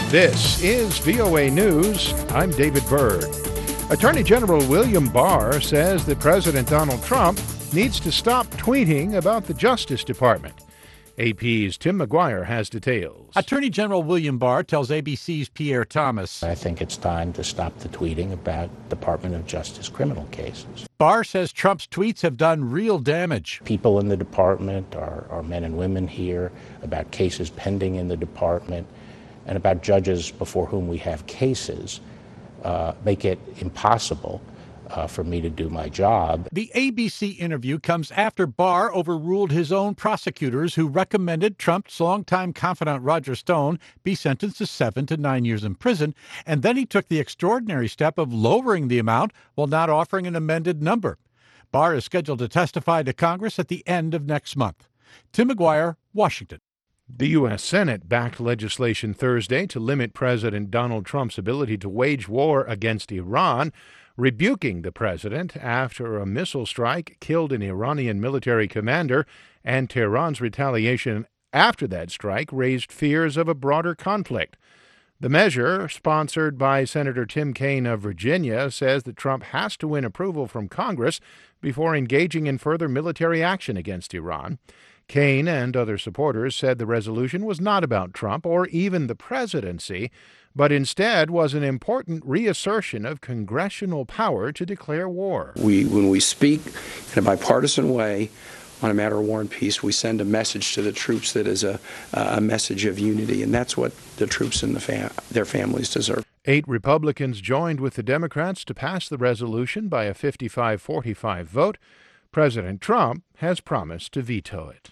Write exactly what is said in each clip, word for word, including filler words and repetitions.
This is V O A News. I'm David Byrd. Attorney General William Barr says that President Donald Trump needs to stop tweeting about the Justice Department. A P's Tim McGuire has details. Attorney General William Barr tells A B C's Pierre Thomas, I think it's time to stop the tweeting about Department of Justice criminal cases. Barr says Trump's tweets have done real damage. People in the department, our, our men and women here, about cases pending in the department, and about judges before whom we have cases, uh, make it impossible Uh, for me to do my job. The A B C interview comes after Barr overruled his own prosecutors who recommended Trump's longtime confidant Roger Stone be sentenced to seven to nine years in prison, and then he took the extraordinary step of lowering the amount while not offering an amended number. Barr is scheduled to testify to Congress at the end of next month. Tim McGuire, Washington. The U S. Senate backed legislation Thursday to limit President Donald Trump's ability to wage war against Iran, rebuking the president after a missile strike killed an Iranian military commander, and Tehran's retaliation after that strike raised fears of a broader conflict. The measure, sponsored by Senator Tim Kaine of Virginia, says that Trump has to win approval from Congress before engaging in further military action against Iran. Kaine and other supporters said the resolution was not about Trump or even the presidency, but instead was an important reassertion of congressional power to declare war. We, when we speak in a bipartisan way on a matter of war and peace, we send a message to the troops that is a, a message of unity, and that's what the troops and the fam- their families deserve. Eight Republicans joined with the Democrats to pass the resolution by a fifty-five forty-five vote. President Trump has promised to veto it.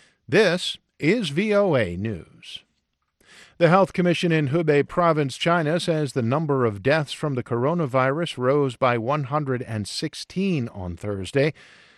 This is V O A News. The Health Commission in Hubei Province, China, says the number of deaths from the coronavirus rose by one hundred sixteen on Thursday.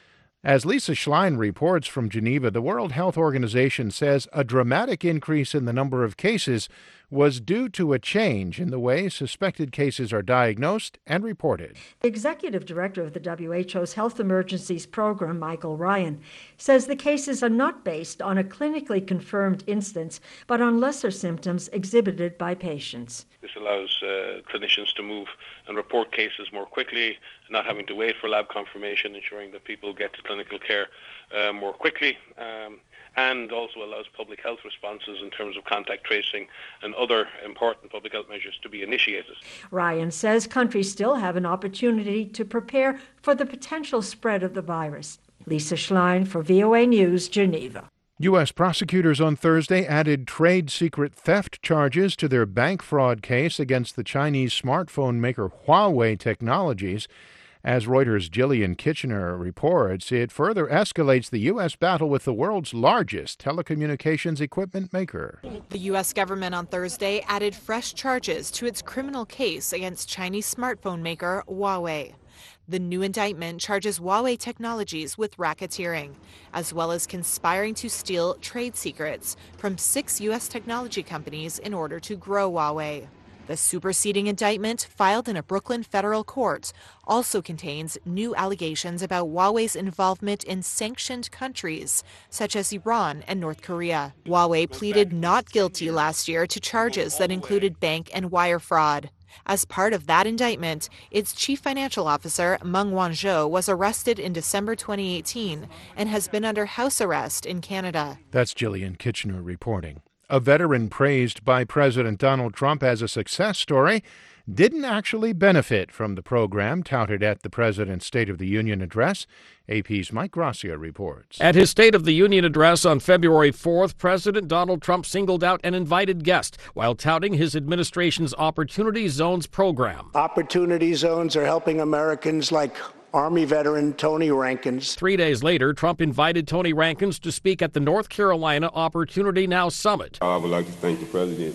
As Lisa Schlein reports from Geneva, the World Health Organization says a dramatic increase in the number of cases was due to a change in the way suspected cases are diagnosed and reported. The executive director of the W H O's Health Emergencies Program, Michael Ryan, says the cases are not based on a clinically confirmed instance, but on lesser symptoms exhibited by patients. This allows uh, clinicians to move and report cases more quickly, not having to wait for lab confirmation, ensuring that people get to clinical care uh, more quickly, um, and also allows public health responses in terms of contact tracing and other important public health measures to be initiated. Ryan says countries still have an opportunity to prepare for the potential spread of the virus. Lisa Schlein for V O A News, Geneva. U S prosecutors on Thursday added trade secret theft charges to their bank fraud case against the Chinese smartphone maker Huawei Technologies. As Reuters' Gillian Kitchener reports, it further escalates the U S battle with the world's largest telecommunications equipment maker. The U S government on Thursday added fresh charges to its criminal case against Chinese smartphone maker Huawei. The new indictment charges Huawei Technologies with racketeering, as well as conspiring to steal trade secrets from six U S technology companies in order to grow Huawei. The superseding indictment, filed in a Brooklyn federal court, also contains new allegations about Huawei's involvement in sanctioned countries, such as Iran and North Korea. Huawei pleaded not guilty last year to charges that included bank and wire fraud. As part of that indictment, its chief financial officer, Meng Wanzhou, was arrested in December twenty eighteen and has been under house arrest in Canada. That's Gillian Kitchener reporting. A veteran praised by President Donald Trump as a success story didn't actually benefit from the program touted at the president's State of the Union address. A P's Mike Gracia reports. At his State of the Union address on February fourth, President Donald Trump singled out an invited guest while touting his administration's Opportunity Zones program. Opportunity Zones are helping Americans like Army veteran Tony Rankins. Three days later, Trump invited Tony Rankins to speak at the North Carolina Opportunity Now Summit. I would like to thank the president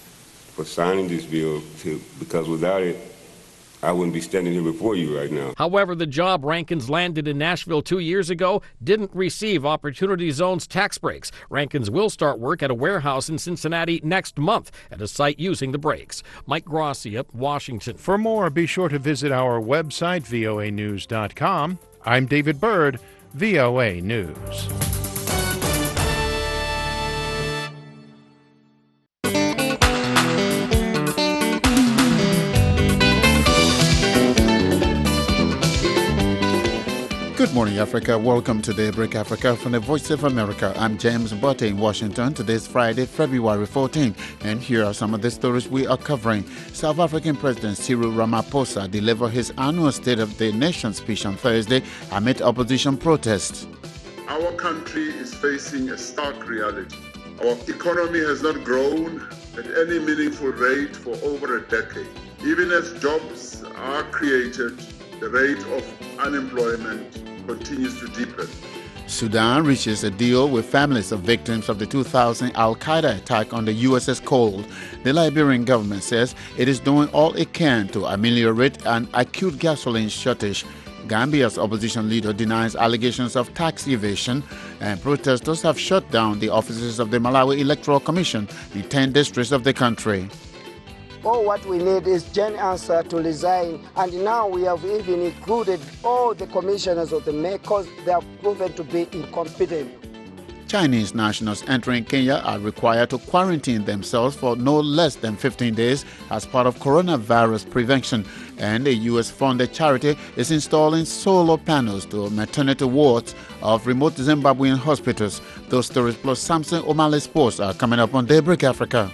for signing this bill, to, because without it, I wouldn't be standing here before you right now. However, the job Rankins landed in Nashville two years ago didn't receive Opportunity Zone's tax breaks. Rankins will start work at a warehouse in Cincinnati next month at a site using the breaks. Mike Gracia, Washington. For more, be sure to visit our website, V O A news dot com. I'm David Byrd, V O A News. Good morning, Africa. Welcome to Daybreak Africa from the Voice of America. I'm James Botte in Washington. Today's Friday, February fourteenth, and here are some of the stories we are covering. South African President Cyril Ramaphosa delivered his annual State of the Nation speech on Thursday amid opposition protests. Our country is facing a stark reality. Our economy has not grown at any meaningful rate for over a decade. Even as jobs are created, the rate of unemployment continues to deepen. Sudan reaches a deal with families of victims of the two thousand Al-Qaeda attack on the U S S Cole. The Liberian government says it is doing all it can to ameliorate an acute gasoline shortage. Gambia's opposition leader denies allegations of tax evasion, and protesters have shut down the offices of the Malawi Electoral Commission in ten districts of the country. All what we need is Jen Ansah to resign, and now we have even included all the commissioners of the M E C because they have proven to be incompetent. Chinese nationals entering Kenya are required to quarantine themselves for no less than fifteen days as part of coronavirus prevention. And a U S-funded charity is installing solar panels to maternity wards of remote Zimbabwean hospitals. Those stories plus Samson O'Malley Sports are coming up on Daybreak Africa.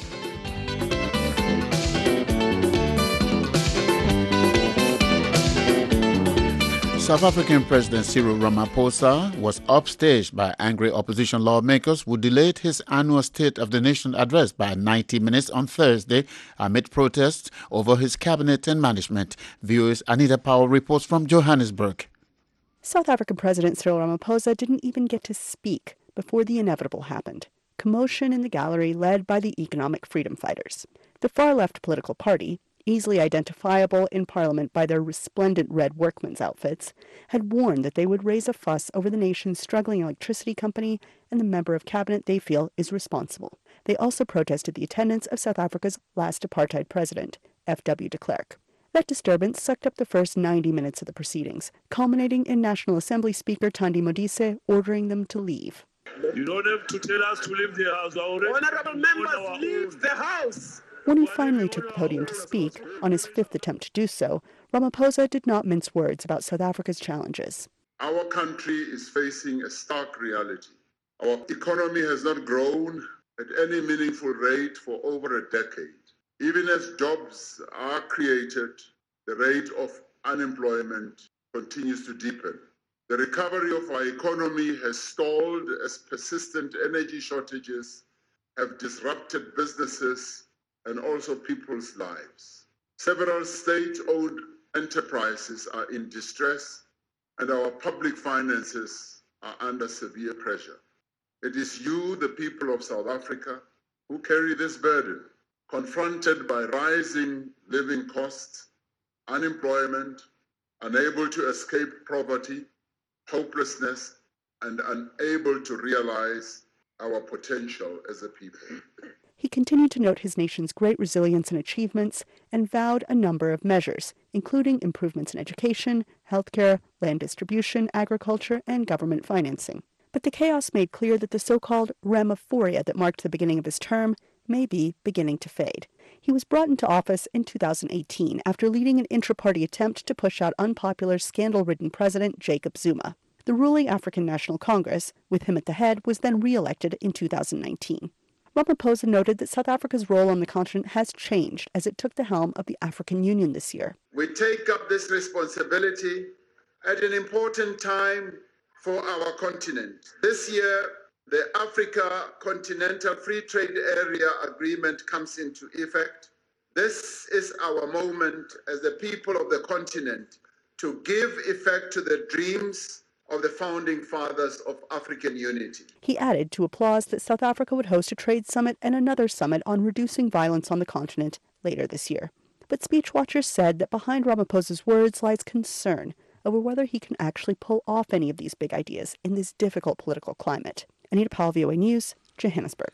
South African President Cyril Ramaphosa was upstaged by angry opposition lawmakers who delayed his annual State of the Nation address by ninety minutes on Thursday amid protests over his cabinet and management. V O A's Anita Powell reports from Johannesburg. South African President Cyril Ramaphosa didn't even get to speak before the inevitable happened. Commotion in the gallery led by the economic freedom fighters. The far-left political party, easily identifiable in Parliament by their resplendent red workmen's outfits, had warned that they would raise a fuss over the nation's struggling electricity company and the member of cabinet they feel is responsible. They also protested the attendance of South Africa's last apartheid president, F W de Klerk. That disturbance sucked up the first ninety minutes of the proceedings, culminating in National Assembly Speaker Thandi Modise ordering them to leave. You don't have to tell us to leave the house. Honorable members, leave the house! When he finally took the podium to speak, on his fifth attempt to do so, Ramaphosa did not mince words about South Africa's challenges. Our country is facing a stark reality. Our economy has not grown at any meaningful rate for over a decade. Even as jobs are created, the rate of unemployment continues to deepen. The recovery of our economy has stalled as persistent energy shortages have disrupted businesses and also people's lives. Several state-owned enterprises are in distress, and our public finances are under severe pressure. It is you, the people of South Africa, who carry this burden, confronted by rising living costs, unemployment, unable to escape poverty, hopelessness, and unable to realize our potential as a people. He continued to note his nation's great resilience and achievements and vowed a number of measures, including improvements in education, healthcare, land distribution, agriculture, and government financing. But the chaos made clear that the so-called Ramaphoria that marked the beginning of his term may be beginning to fade. He was brought into office in two thousand eighteen after leading an intra-party attempt to push out unpopular, scandal-ridden President Jacob Zuma. The ruling African National Congress, with him at the head, was then re-elected in two thousand nineteen. Ramaphosa noted that South Africa's role on the continent has changed as it took the helm of the African Union this year. We take up this responsibility at an important time for our continent. This year, the Africa Continental Free Trade Area Agreement comes into effect. This is our moment as the people of the continent to give effect to the dreams of the founding fathers of African unity. He added to applause that South Africa would host a trade summit and another summit on reducing violence on the continent later this year. But speech watchers said that behind Ramaphosa's words lies concern over whether he can actually pull off any of these big ideas in this difficult political climate. Anita Powell, V O A News, Johannesburg.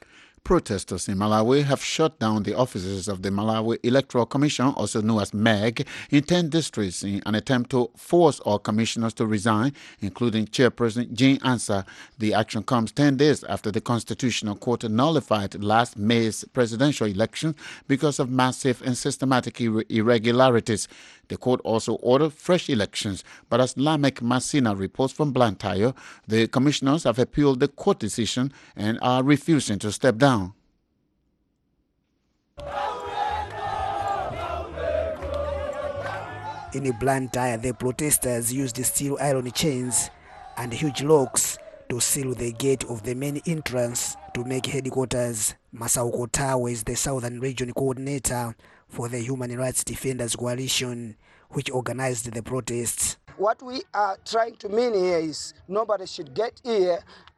Protesters in Malawi have shut down the offices of the Malawi Electoral Commission, also known as M E G, in ten districts in an attempt to force all commissioners to resign, including Chairperson Jean Ansah. The action comes ten days after the Constitutional Court nullified last May's presidential election because of massive and systematic ir- irregularities. The court also ordered fresh elections, but as Lamek Masina reports from Blantyre, the commissioners have appealed the court decision and are refusing to step down. In Blantyre, the protesters used steel iron chains and huge locks to seal the gate of the main entrance to M E G headquarters. Masauko Tawe is the Southern Region Coordinator for the Human Rights Defenders Coalition, which organized the protests. What we are trying to mean here is nobody should get here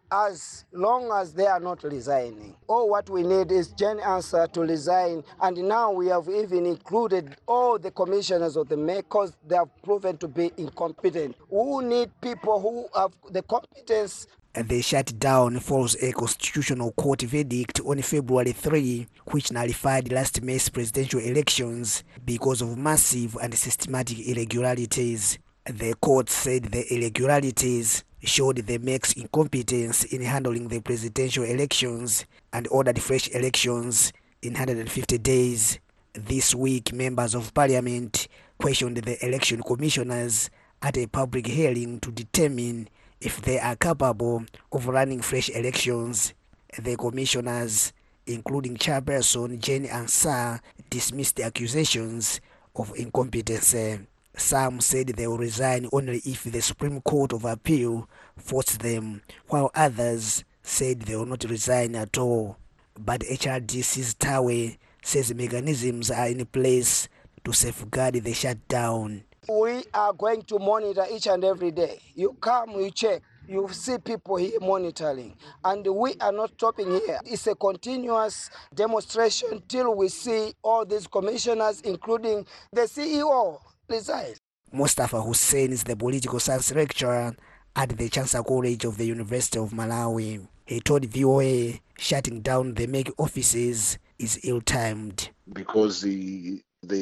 as long as they are not resigning. All what we need is Jean Ansah to resign, and now we have even included all the commissioners of the M E G because they have proven to be incompetent. We need people who have the competence. The shutdown follows a constitutional court verdict on February third, which nullified last May's presidential elections because of massive and systematic irregularities. The court said the irregularities showed the M E G's incompetence in handling the presidential elections and ordered fresh elections in one hundred fifty days. This week, members of parliament questioned the election commissioners at a public hearing to determine if they are capable of running fresh elections. The commissioners, including Chairperson Jean Ansah, dismissed the accusations of incompetence. Some said they will resign only if the Supreme Court of Appeal forced them, while others said they will not resign at all. But H R D C's Tawe says mechanisms are in place to safeguard the shutdown. We are going to monitor each and every day. You come, you check, you see people here monitoring. And we are not stopping here. It's a continuous demonstration till we see all these commissioners, including the C E O, resign. Mustafa Hussein is the political science lecturer at the Chancellor College of the University of Malawi. He told V O A shutting down the M E G offices is ill-timed. Because the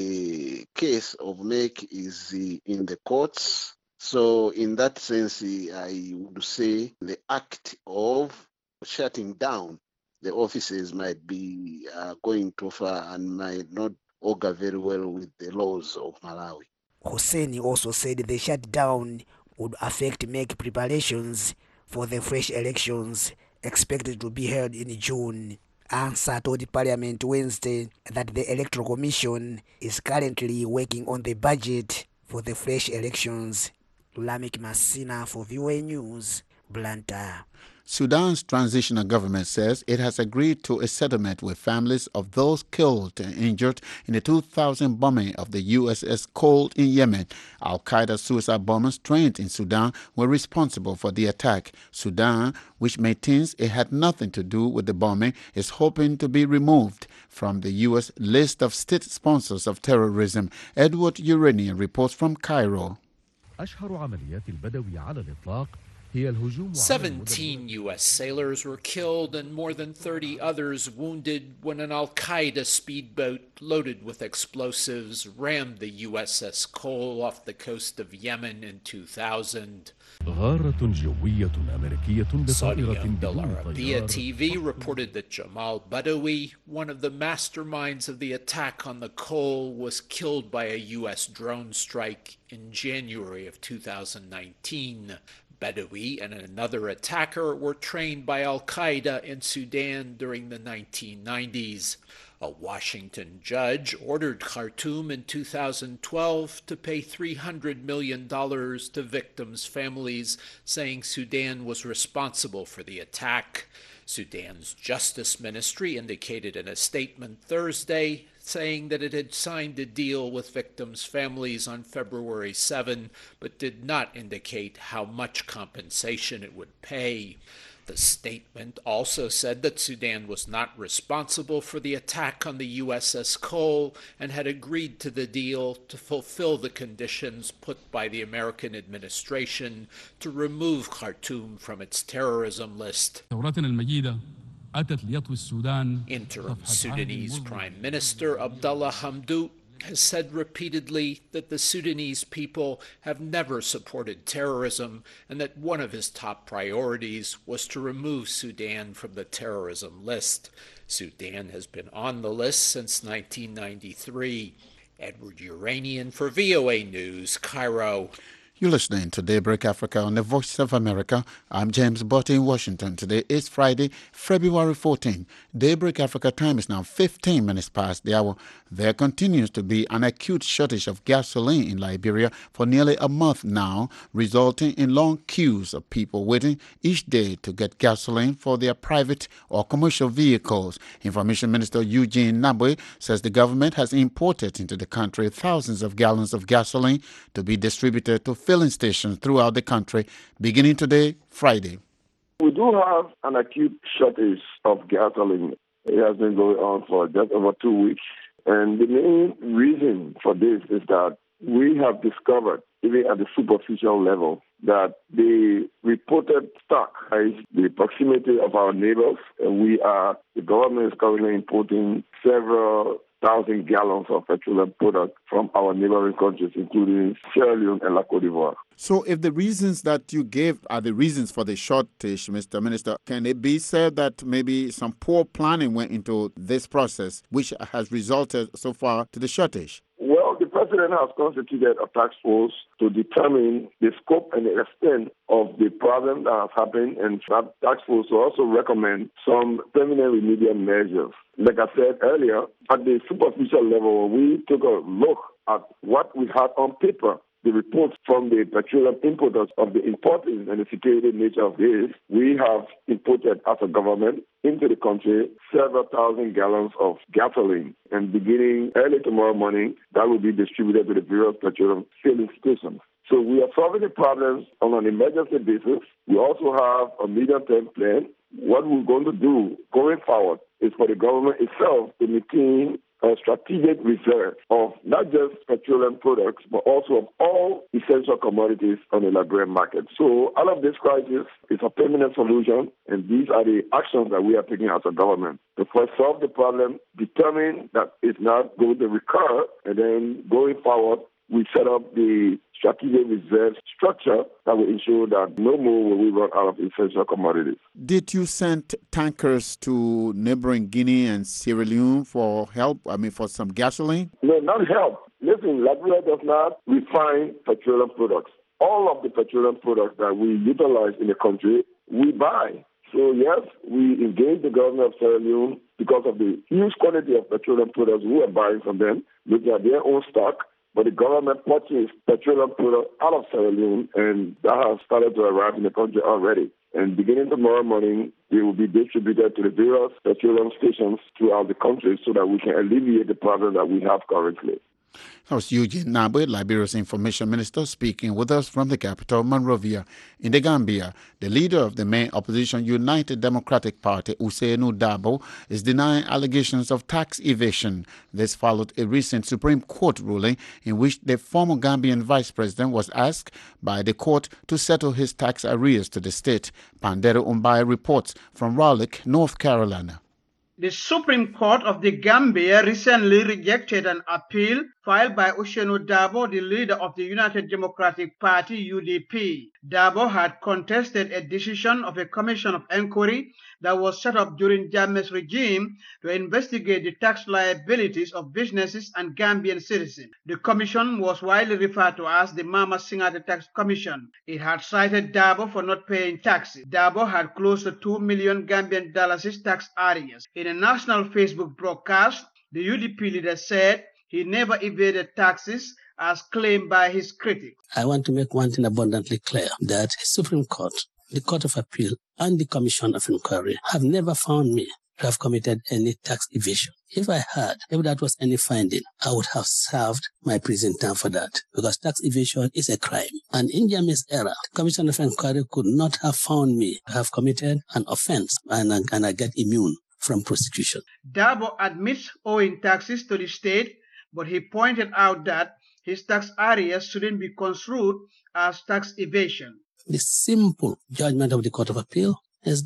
the case of M E G is in the courts. So in that sense, I would say the act of shutting down the offices might be uh, going too far and might not augur very well with the laws of Malawi. Hussein also said the shutdown would affect M E G preparations for the fresh elections expected to be held in June. Ansah told Parliament Wednesday that the Electoral Commission is currently working on the budget for the fresh elections. Lamek Masina for V O A News, Blantyre. Sudan's transitional government says it has agreed to a settlement with families of those killed and injured in the two thousand bombing of the U S S Cold in Yemen. Al-Qaeda suicide bombers trained in Sudan were responsible for the attack. Sudan, which maintains it had nothing to do with the bombing, is hoping to be removed from the U S list of state sponsors of terrorism. Edward Uranian reports from Cairo. Seventeen U S sailors were killed and more than thirty others wounded when an Al-Qaeda speedboat loaded with explosives rammed the U S S Cole off the coast of Yemen in two thousand. Saudi-owned Al Arabiya T V reported that Jamal Badawi, one of the masterminds of the attack on the Cole, was killed by a U S drone strike in January of two thousand nineteen. Badawi and another attacker were trained by Al-Qaeda in Sudan during the nineteen nineties. A Washington judge ordered Khartoum in two thousand twelve to pay three hundred million dollars to victims' families, saying Sudan was responsible for the attack. Sudan's Justice Ministry indicated in a statement Thursday saying that it had signed a deal with victims' families on February seventh, but did not indicate how much compensation it would pay. The statement also said that Sudan was not responsible for the attack on the U S S Cole and had agreed to the deal to fulfill the conditions put by the American administration to remove Khartoum from its terrorism list. Interim Sudanese Prime Minister Abdallah Hamdok has said repeatedly that the Sudanese people have never supported terrorism and that one of his top priorities was to remove Sudan from the terrorism list. Sudan has been on the list since nineteen ninety-three. Edward Uranian for V O A News, Cairo. You're listening to Daybreak Africa on the Voice of America. I'm James Botte in Washington. Today is Friday, February fourteenth. Daybreak Africa time is now fifteen minutes past the hour. There continues to be an acute shortage of gasoline in Liberia for nearly a month now, resulting in long queues of people waiting each day to get gasoline for their private or commercial vehicles. Information Minister Eugene Nabwe says the government has imported into the country thousands of gallons of gasoline to be distributed to filling stations throughout the country, beginning today, Friday. We do have an acute shortage of gasoline. It has been going on for just over two weeks. And the main reason for this is that we have discovered, even at the superficial level, that the reported stock is the proximity of our neighbors. And we are, the government is currently importing several thousand gallons of petroleum products from our neighboring countries, including Sierra Leone and La Côte d'Ivoire. So if the reasons that you gave are the reasons for the shortage, Mister Minister, can it be said that maybe some poor planning went into this process, which has resulted so far to the shortage? Well, the president has constituted a task force to determine the scope and the extent of the problem that has happened, and that task force will also recommend some permanent remedial measures. Like I said earlier, at the superficial level, we took a look at what we had on paper, the reports from the petroleum importers of the importing and the security nature of this. We have imported as a government into the country several thousand gallons of gasoline. And beginning early tomorrow morning, that will be distributed to the various petroleum filling stations. So we are solving the problems on an emergency basis. We also have a medium-term plan. What we're going to do going forward is for the government itself to maintain a strategic reserve of not just petroleum products, but also of all essential commodities on the Liberian market. So all of this crisis is a permanent solution, and these are the actions that we are taking as a government to first solve the problem, determine that it's not going to recur, and then going forward, we set up the strategic reserve structure that will ensure that no more will we run out of essential commodities. Did you send tankers to neighboring Guinea and Sierra Leone for help, I mean, for some gasoline? No, not help. Listen, Liberia does not refine petroleum products. All of the petroleum products that we utilize in the country, we buy. So, yes, we engage the government of Sierra Leone because of the huge quantity of petroleum products we are buying from them, looking at their own stock. But the government purchased petroleum products out of Sierra Leone, and that has started to arrive in the country already. And beginning tomorrow morning, they will be distributed to the various petroleum stations throughout the country so that we can alleviate the problem that we have currently. That was Eugene Nabwe, Liberia's information minister, speaking with us from the capital, Monrovia. In the Gambia, the leader of the main opposition United Democratic Party, Ousainou Darboe, is denying allegations of tax evasion. This followed a recent Supreme Court ruling in which the former Gambian vice president was asked by the court to settle his tax arrears to the state. Pandero Umbai reports from Raleigh, North Carolina. The Supreme Court of the Gambia recently rejected an appeal filed by Ousainou Darboe, the leader of the United Democratic Party, U D P. Darboe had contested a decision of a commission of inquiry that was set up during Jammeh's regime to investigate the tax liabilities of businesses and Gambian citizens. The commission was widely referred to as the Mama Singate Tax Commission. It had cited Darboe for not paying taxes. Darboe had close to two million Gambian dollars tax arrears. In a national Facebook broadcast, the U D P leader said he never evaded taxes as claimed by his critics. I want to make one thing abundantly clear, that the Supreme Court, the Court of Appeal, and the Commission of Inquiry have never found me to have committed any tax evasion. If I had, if that was any finding, I would have served my prison term for that, because tax evasion is a crime. And in Jammeh's era, the Commission of Inquiry could not have found me to have committed an offense, and, and I get immune from prosecution. Darboe admits owing taxes to the state, but he pointed out that his tax arrears shouldn't be construed as tax evasion. The simple judgment of the Court of Appeal is that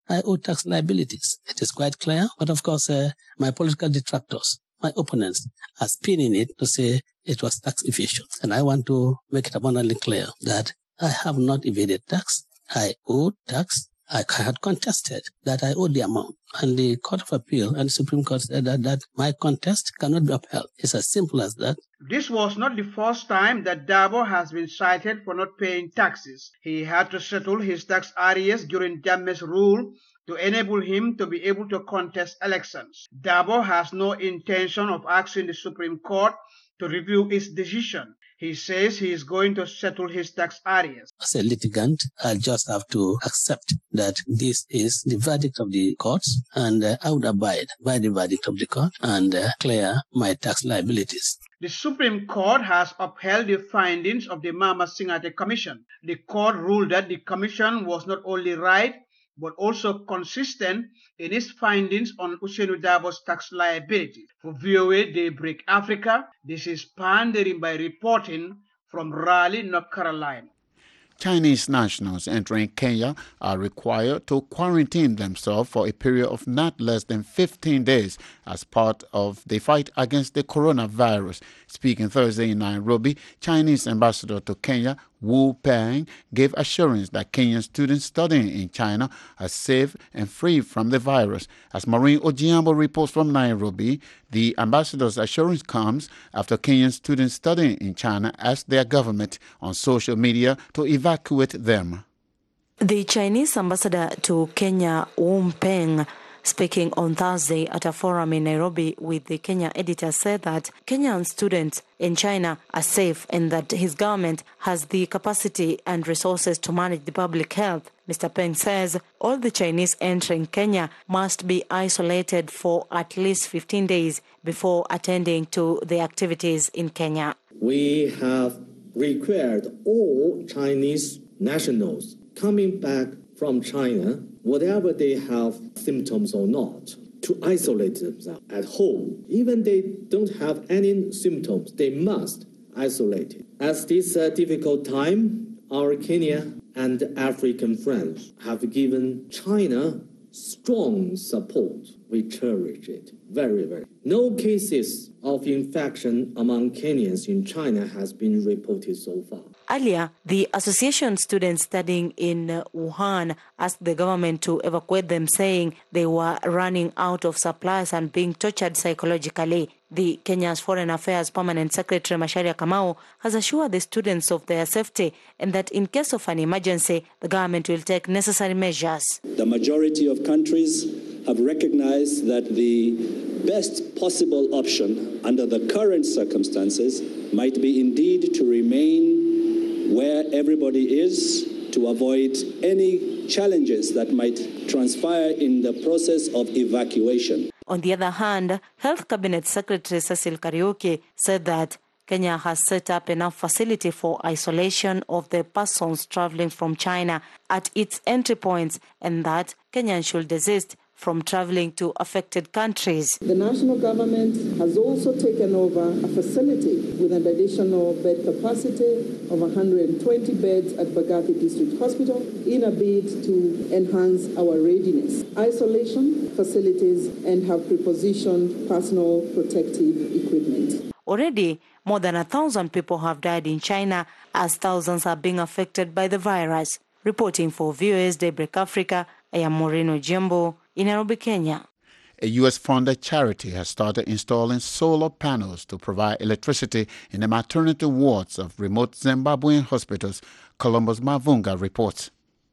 I owe tax liabilities. It is quite clear. But of course, uh, my political detractors, my opponents, are spinning it to say it was tax evasion. And I want to make it abundantly clear that I have not evaded tax. I owe tax. I had contested that I owe the amount. And the Court of Appeal and the Supreme Court said that, that my contest cannot be upheld. It's as simple as that. This was not the first time that Dabo has been cited for not paying taxes. He had to settle his tax arrears during Jammeh's rule to enable him to be able to contest elections. Dabo has no intention of asking the Supreme Court to review its decision. He says he is going to settle his tax arrears. As a litigant, I just have to accept that this is the verdict of the courts, and uh, I would abide by the verdict of the court and uh, clear my tax liabilities. The Supreme Court has upheld the findings of the Mama Singate Commission. The court ruled that the commission was not only right, but also consistent in its findings on Ousainou Darboe's tax liability. For V O A Daybreak Africa, this is Pandering by reporting from Raleigh, North Carolina. Chinese nationals entering Kenya are required to quarantine themselves for a period of not less than fifteen days as part of the fight against the coronavirus. Speaking Thursday in Nairobi, Chinese ambassador to Kenya, Wu Peng, gave assurance that Kenyan students studying in China are safe and free from the virus. As Maureen Ojiambo reports from Nairobi, the ambassador's assurance comes after Kenyan students studying in China asked their government on social media to evacuate them. The Chinese ambassador to Kenya, Wu Peng, speaking on Thursday at a forum in Nairobi with the Kenya editor, said that Kenyan students in China are safe and that his government has the capacity and resources to manage the public health. Mister Peng says all the Chinese entering Kenya must be isolated for at least fifteen days before attending to the activities in Kenya. We have required all Chinese nationals coming back from China, whatever they have symptoms or not, to isolate themselves at home. Even they don't have any symptoms, they must isolate it. At this uh, difficult time, our Kenya and African friends have given China strong support. We cherish it very, very. No cases of infection among Kenyans in China has been reported so far. Earlier, the association students studying in Wuhan asked the government to evacuate them, saying they were running out of supplies and being tortured psychologically. The Kenya's Foreign Affairs Permanent Secretary Macharia Kamau has assured the students of their safety and that in case of an emergency, the government will take necessary measures. The majority of countries have recognized that the best possible option under the current circumstances might be indeed to remain where everybody is to avoid any challenges that might transpire in the process of evacuation. On the other hand, Health Cabinet Secretary Cecil Kariuki said that Kenya has set up enough facility for isolation of the persons traveling from China at its entry points and that Kenyans should desist from traveling to affected countries. The national government has also taken over a facility with an additional bed capacity of one hundred twenty beds at Bagathi District Hospital in a bid to enhance our readiness, isolation facilities, and have prepositioned personal protective equipment. Already, more than a thousand people have died in China as thousands are being affected by the virus. Reporting for V O A's Daybreak Africa, I am Maureen Ojiambo in Nairobi, Kenya. A U S-funded charity has started installing solar panels to provide electricity in the maternity wards of remote Zimbabwean hospitals. Columbus Mavunga reports.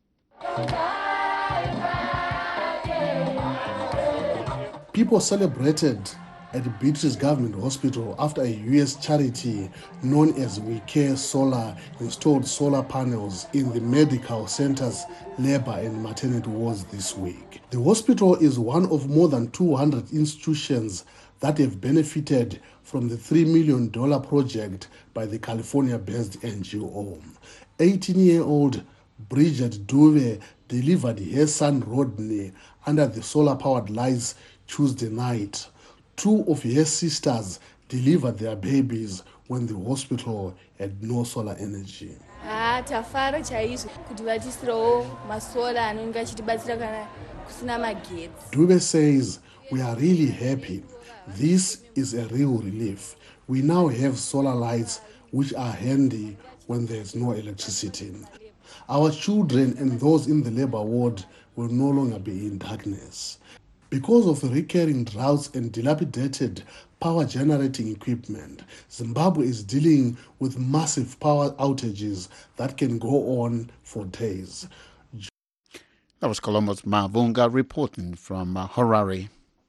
People celebrated at the Beatrice Government Hospital after a U S charity known as We Care Solar installed solar panels in the medical centers, labor and maternity wards this week. The hospital is one of more than two hundred institutions that have benefited from the three million dollars project by the California-based N G O. eighteen-year-old Bridget Duve delivered her son Rodney under the solar-powered lights Tuesday night. Two of her sisters delivered their babies when the hospital had no solar energy. Ah, tafara chaisu kuti vatisirewo masola anenge achitibatsira kana Dube says, "We are really happy. This is a real relief. We now have solar lights which are handy when there's no electricity. Our children and those in the labor ward will no longer be in darkness." Because of the recurring droughts and dilapidated power generating equipment, Zimbabwe is dealing with massive power outages that can go on for days. That was Columbus Mavunga reporting from uh, Harare.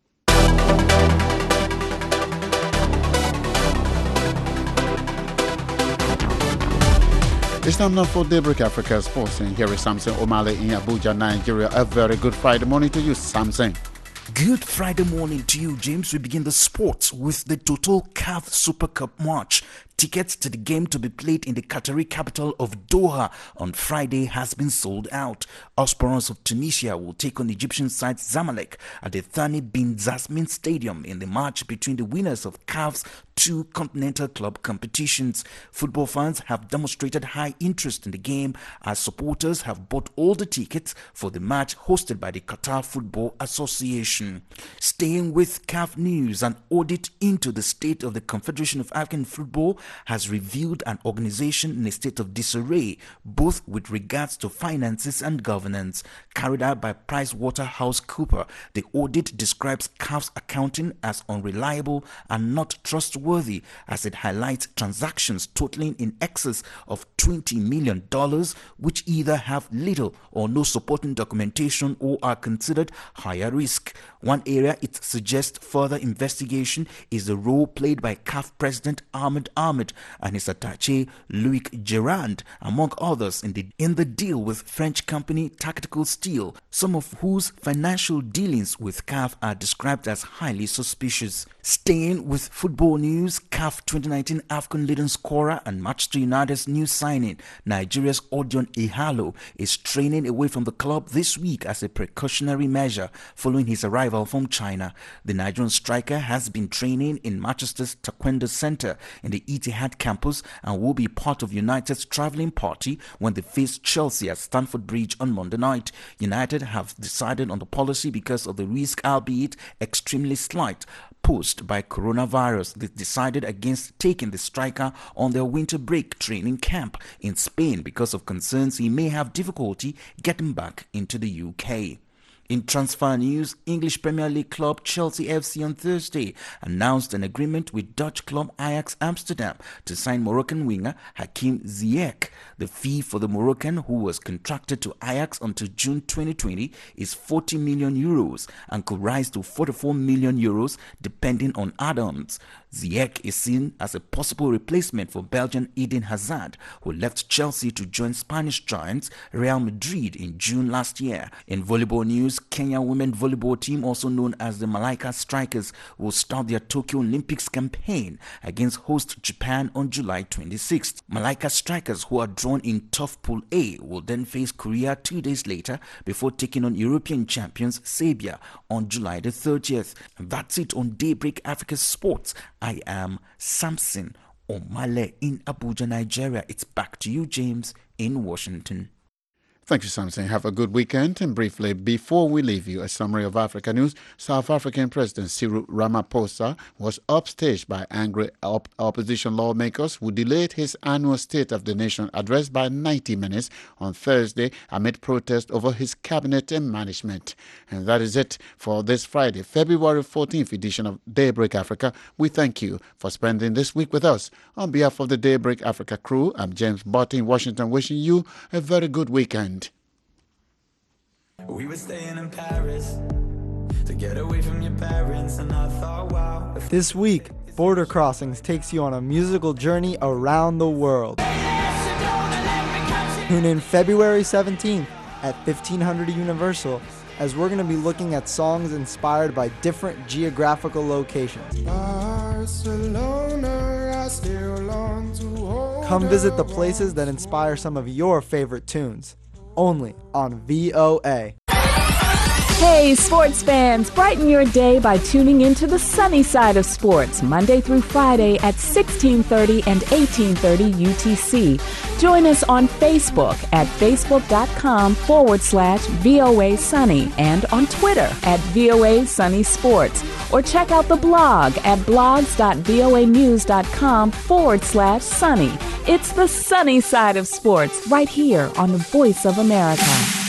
It's time now for Daybreak Africa Sports, and here is Samson Omale in Abuja, Nigeria. A very good Friday morning to you, Samson. Good Friday morning to you, James. We begin the sports with the Total C A F Super Cup match. Tickets to the game to be played in the Qatari capital of Doha on Friday has been sold out. Esperance of Tunisia will take on Egyptian side Zamalek at the Thani bin Zasmin Stadium in the match between the winners of C A F's two continental club competitions. Football fans have demonstrated high interest in the game as supporters have bought all the tickets for the match hosted by the Qatar Football Association. Staying with C A F news, an audit into the state of the Confederation of African Football has revealed an organization in a state of disarray, both with regards to finances and governance. Carried out by PricewaterhouseCoopers, the audit describes C A F's accounting as unreliable and not trustworthy, as it highlights transactions totaling in excess of twenty million dollars, which either have little or no supporting documentation or are considered higher risk. One area it suggests further investigation is the role played by C A F President Ahmed Ahmed and his attaché Loic Gerand, among others, in the in the deal with French company Tactical Steel, some of whose financial dealings with C A F are described as highly suspicious. Staying with football news, C A F twenty nineteen AFCON leading scorer and Manchester United's new signing, Nigeria's Odion Ighalo, is training away from the club this week as a precautionary measure following his arrival from China. The Nigerian striker has been training in Manchester's Taekwondo Center in the Etihad campus and will be part of United's travelling party when they face Chelsea at Stamford Bridge on Monday night. United have decided on the policy because of the risk, albeit extremely slight, posed by coronavirus. They decided against taking the striker on their winter break training camp in Spain because of concerns he may have difficulty getting back into the U K. In transfer news, English Premier League club Chelsea F C on Thursday announced an agreement with Dutch club Ajax Amsterdam to sign Moroccan winger Hakim Ziyech. The fee for the Moroccan, who was contracted to Ajax until June twenty twenty, is forty million euros and could rise to forty-four million euros depending on add-ons. Ziyech is seen as a possible replacement for Belgian Eden Hazard, who left Chelsea to join Spanish giants Real Madrid in June last year. In volleyball news, Kenya women volleyball team, also known as the Malaika Strikers, will start their Tokyo Olympics campaign against host Japan on July twenty-sixth. Malaika Strikers, who are drawn in tough Pool A, will then face Korea two days later before taking on European champions Serbia on July the thirtieth. And that's it on Daybreak Africa Sports. I am Samson Omale in Abuja, Nigeria. It's back to you, James, in Washington. Thank you, Samson. Have a good weekend. And briefly, before we leave you, a summary of Africa news. South African President Cyril Ramaphosa was upstaged by angry op- opposition lawmakers who delayed his annual State of the Nation address by ninety minutes on Thursday amid protest over his cabinet and management. And that is it for this Friday, February fourteenth edition of Daybreak Africa. We thank you for spending this week with us. On behalf of the Daybreak Africa crew, I'm James Botte in Washington, wishing you a very good weekend. We were staying in Paris to get away from your parents, and I thought, wow. This week, Border Crossings takes you on a musical journey around the world. Tune in February seventeenth at fifteen hundred Universal, as we're going to be looking at songs inspired by different geographical locations. Barcelona, I still long to hold. Come visit the places that inspire some of your favorite tunes. Only on V O A. Hey, sports fans, brighten your day by tuning into the sunny side of sports, Monday through Friday at sixteen thirty and eighteen thirty U T C. Join us on Facebook at facebook.com forward slash VOA Sunny and on Twitter at VOA Sunny Sports. Or check out the blog at blogs.voanews.com forward slash sunny. It's the sunny side of sports right here on the Voice of America.